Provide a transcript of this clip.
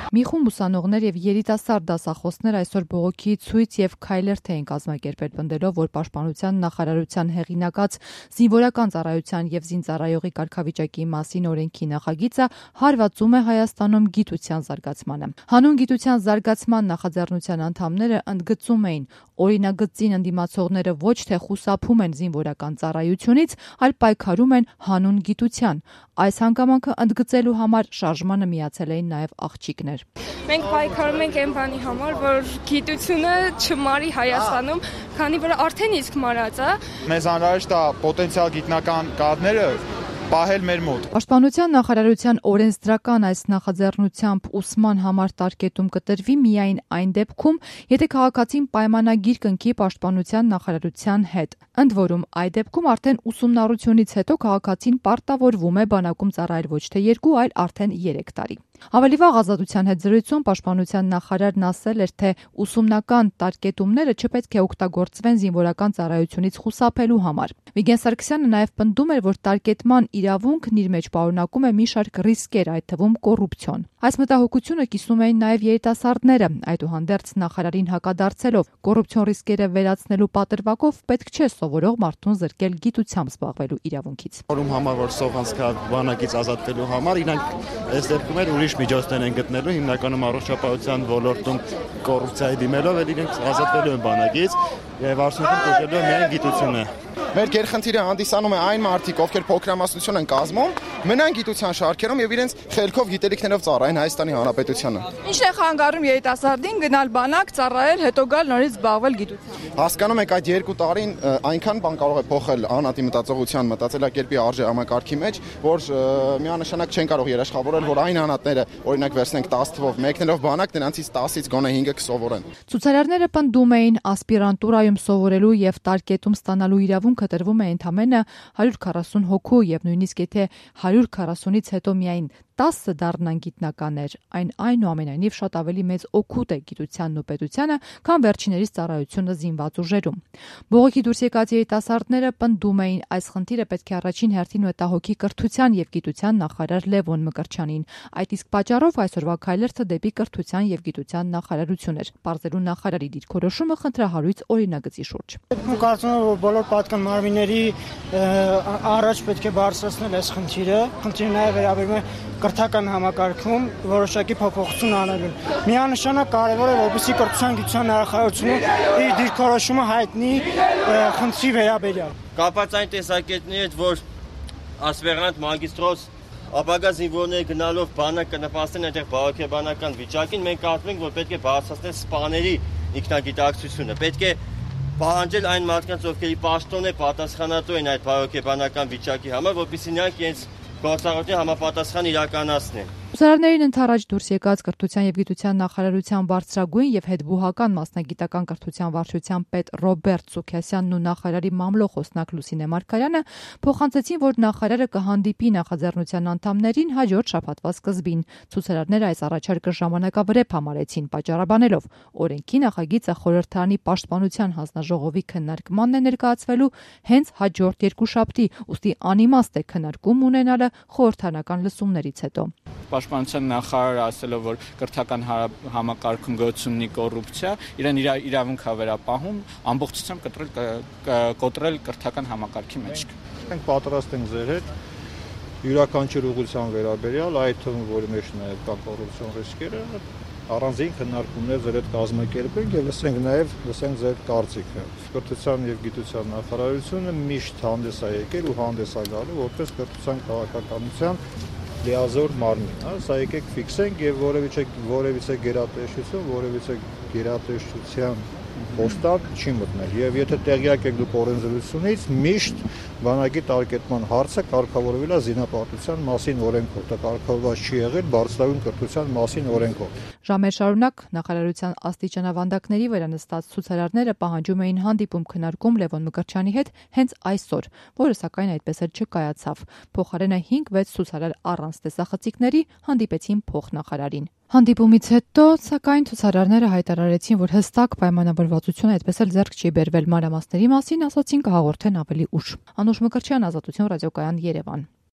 Մի խումբ ուսանողներ եւ երիտասարդ դասախոսներ այսօր բողոքի ցույց եւ քայլերթ էին կազմակերպել, պնդելով, որ Պաշտպանության նախարարության հեղինակած զինվորական ծառայության եւ զինծառայողի կարգավիճակի մասին օրենքի նախագիծը հարվածում է Հայաստանում գիտության զարգացմանը։ Հանուն գիտության զարգացման նախաձեռնության անդամները ընդգծում էին, օրինագծին ընդդիմացողները ոչ թե խուսափում են զինվորական ծառայությունից, այլ պայքարում են հանուն գիտության։ Այս հանգամանքը ընդգծելու համար շարժմանը միացել էին նաև աղջիկներ։ Մենք պայքարում ենք այն բանի համար, որ գիտությունը չմարի Հայաստանում, քանի որ արդեն իսկ մարած է։ Մեզ անհրաժեշտ է պոտենցիալ գիտնական կadrները պահել մեր մոտ։ Պաշտպանության նախարարության օրենսդրական այս նախաձեռնությամբ ուսման համար տարկետում կտրվի միայն այն դեպքում, եթե քաղաքացին պայմանագիր կնքի Պաշտպանության նախարարության հետ։ Ընդ որում, այդ դեպքում արդեն ուսումնառությունից հետո քաղաքացին պարտավորվում է բանակում ծառայել ոչ թե 2, այլ արդեն 3 տարի։ Ավելի վաղ Ազատության հետ զրույցում Պաշտպանության նախարարն ասել էր, թե ուսումնական տարկետումները չպետք է օգտագործվեն զինվորական ծառայությունից խուսափելու համար։ Վիգեն Սարգսյանը նաև պնդում էր, որ տարկետման իրավունքն իր մեջ պարունակում է մի շարք ռիսկեր, այդ թվում կոռուպցիոն։ Այս մտահոգությունը կիսում էին նաև երիտասարդները, այդուհանդերձ նախարարին հակադարձելով, կոռուպցիոն ռիսկերը վերացնելու պատրվակով պետք չէ սովորող մարդուն զրկել գիտությամբ զբաղվելու իրավունքից։ Որում համար որ սողանցքա բանակից ազատվելու համար իրանք այս դեպքում էլ ուրիշ միջոցներ են գտնելու, հիմնականում առողջապահության ոլորտում կոռուպցիայի դիմելով էլ իրենք ազատվելու են բանակից եւ արդյունքում կոչելու միայն գիտությունը։ Մեր գերխնդիրը հանդիսանում է այն մարդիկ, ովքեր փոքրամասնություն են կազմում, մնան գիտության շարքերում եւ իրենց խելքով գիտելիքներով ծառայեն Հայաստանի Հանրապետությանը։ Ինչն է խանգարում երիտասարդին գնալ բանակ, ծառայել, հետո գալ նորից զբաղվել գիտությամբ։ Հասկանում եք, այդ 2 տարին այնքան բան կարող է փոխել անհատի մտածողության, մտածելակերպի արժե համակարգի մեջ, որ միանշանակ չեն կարող երաշխավորել, որ այն անհատները, օրինակ վերցնենք 10 թվով մեկնելով բանակ, նրանցից 10-ից գոնե 5-ը կսովորեն։ Ցուցարարները պնդում էին, ասպիրանտուրայում սովորելու եւ տարկետում ստանալու իրավունքը տրվում է ընդամենը 140 հոգու եւ նույնիսկ եթե 140-ից հետո միայն 10 դառնան գիտնականներ, այնուամենայնիվ շատ ավելի մեծ օգուտ է գիտությանն ու պետությանը, քան վերջիներիս ծառայությունը զինված ուժերում։ Բողոքի դուրս եկած երիտասարդները պնդում էին, այս խնդիրը պետք է առաջին հերթին մտահոգի կրթության եւ գիտության նախարար Լևոն Մկրտչյանին։ Այդ իսկ պատճառով այսօրվա քայլերթը դեպի կրթության եւ գիտության նախարարություն էր, բարձելու նախարարի դիրքորոշումը խնդրահարույց օրինագծի շուրջ։ Կարծում եմ, որ բոլոր պատկան մարմինների առաջ պետք է բարձրացնել այս խնդիրը։ Խնդիրը նաեւ վերաբերում է կրթական համակարգում որոշակի փոփոխություն անելուն։ Միանշանակ կարևոր է, որպեսզի կրթության գիտության նախարարությունը իր դիրքորոշումը հայտնի խնդրի վերաբերյալ։ Կապած այն տեսակետների հետ, որ ասպիրանտ, մագիստրոս, ապագա զինվորներ գնալով բանակ կնպաստեն այնտեղ բավականաբանական վիճակին, մենք կարծում ենք, որ պետք է բարձրացնել սպաների ինքնագիտակցությունը։ Պետք է պահանջել այն մարդկանց, ովքեր պաշտոն է պատասխանատու են այդ բավականաբանական վիճակի համար, որպեսզի նրանք իրենց գործառույթի համապատասխան իրականացնեն։ Ուսանողներին ընթരാճ դուրս եկած կրթության եւ գիտության նախարարության բարձրագույն եւ հետբուհական մասնագիտական կրթության վարչության պետ Ռոբերտ Սուքասյանն ու նախարարի մամլո խոսնակ Լուսինե Մարգարյանը փոխանցեցին, որ նախարարը կհանդիպի նախաձեռնության անդամներին հաջորդ շաբաթվա սկզբին։ Ցուցարարները այս առաջարկը ժամանակավրեպ համարեցին, պատճառաբանելով, օրենքի նախագիծը խորհրդարանի պաշտպանության հանձնաժողովի քննարկմանն է ներկայացվելու հենց հաջորդ երկուշաբթի, ուստի անիմաստ է քննարկում ունենալը խորհրդարանական լսումներից հետո։ Պաշտպանության նախարարը ասելով, որ կրթական համակարգում գոյություն ունի կոռուպցիա, իրեն իրավունք է վերապահում ամբողջությամբ կոտրել կրթական համակարգի մեջ։ Մենք պատրաստ ենք ձեր հետ յուրաքանչյուր ուղղության վերաբերյալ, այդ թվում որի մեջ նաև կան կոռուպցիոն ռիսկերը, առանձին քննարկումներ ձեր հետ կազմակերպենք եւ լսենք ձեր կարծիքը։ Կրթության եւ գիտության նախարարությունը միշտ հանդես է եկել ու հանդես է գալու որպես կրթության քաղաքականության լիազոր մարմին, սա եկեք ֆիքսենք եւ որևիցե գերատեսչություն, որևիցե գերատեսչության ոստակ չի մտնել։ Եվ եթե տեղյակ եք դուք օրենսդրությունից, միշտ բանակի տարկետման հարցը կարգավորվել է զինապարտության մասին օրենքով, դա կարգավորված չի եղել բարձրագույն կրթության մասին օրենքով։ Ժամեր շարունակ նախարարության աստիճանավանդակների վրա նստած ցուցարարները պահանջում էին հանդիպում քննարկում Լևոն Մկրտչյանի հետ հենց այսօր, որը սակայն այդպես էլ չկայացավ։ Փոխարենը 5-6 ցուցարար առանց տեսախցիկների հանդիպեցին փոխնախարարին։ Հանդիպումից հետո, սակայն ցուցարարները հայտարարեցին, որ հստակ պայմանավորվածություն այդպես էլ ձեռք չի բերվել մանրամասների մասին, ասացին կհաղորդեն ավելի ուշ։ Անուշ Մկրտչյան, Ազատություն ռադիոկայան, Երևան։